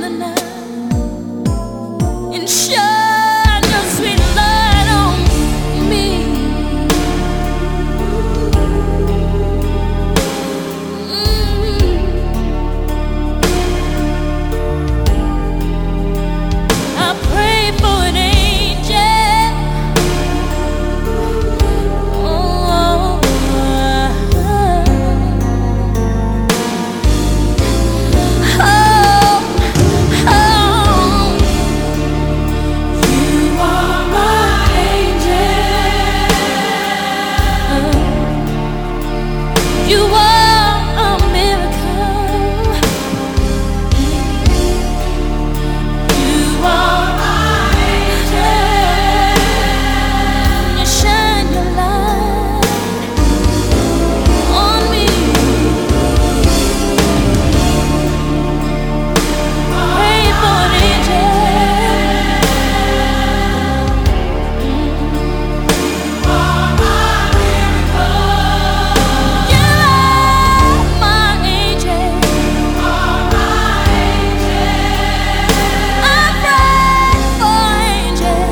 the night and shine your sweet light on me. I pray for an angel. Oh, you are my angel. You are a miracle. You are my angel. You shine your light on me. Pray for an angel. You are my miracle. You are my angel. You are my angel. I pray for angel.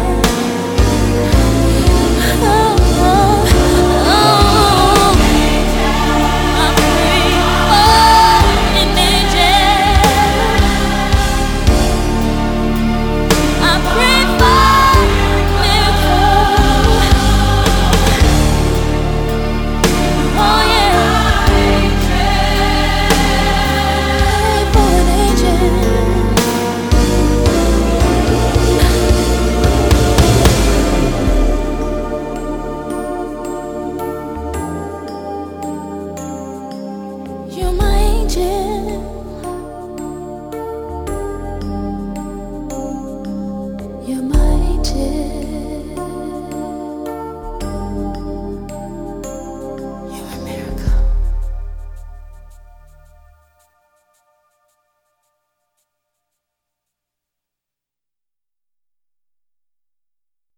Oh, oh, oh. I pray for an angel. I pray for miracle. Oh yeah. Pray for an angel. You're my angel. You're my angel.